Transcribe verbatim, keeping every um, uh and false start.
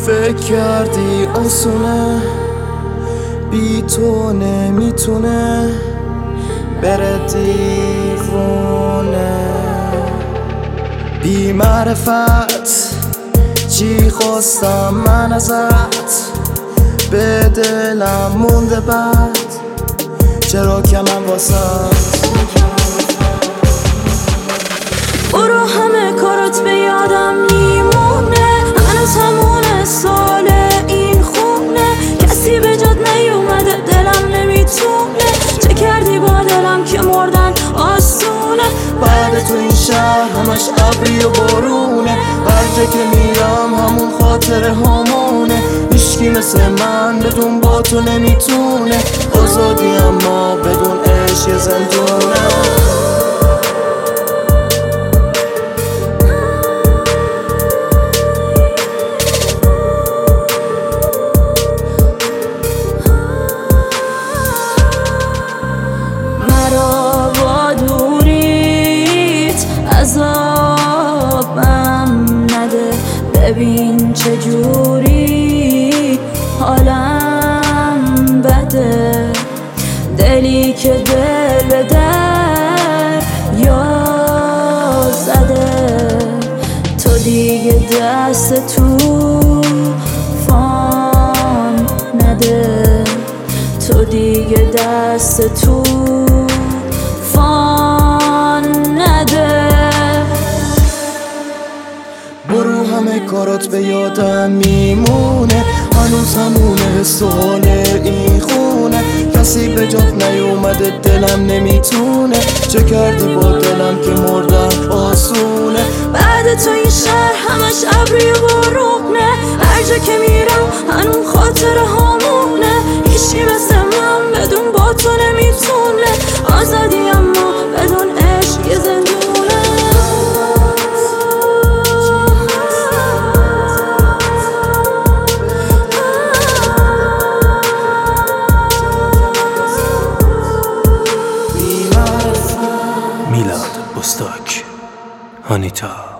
فکر کردی آسونه بی تو نمیتونه بره دیوونه بی معرفت چی خواستم من ازت به دلم مونده بد چرا کمم واسط برو همه کارات به یادم میمونه هنوز همونه سال این خونه کسی به جات نیومده دلم نمیتونه چه کردی با دلم که مردن آسونه بعد تو این شهر همش ابری و بارونه هر جا که میرم همون خاطره همونه هیچکی مثل من بدون با تو نمیتونه آزادی اما بدون عشق زندونه عذابم نده ببین چجوری حالم بده دلی که دل به در یا زده تو دیگه دست تو فان نده تو دیگه دست تو فان نده برو همه کارات به یادم میمونه هنوز همونه حس و حال این خونه کسی به جات نیومده دلم نمیتونه چه کردی با دلم که مردم آسونه بعد تو این شهر همش ابری و بارونه هر جا که میرم هنوز خاطر همونه هیچی مثل من بدون با تو نمیتونه آزادی اما بدون عشق یه زندونه میلاد استاک آنیتا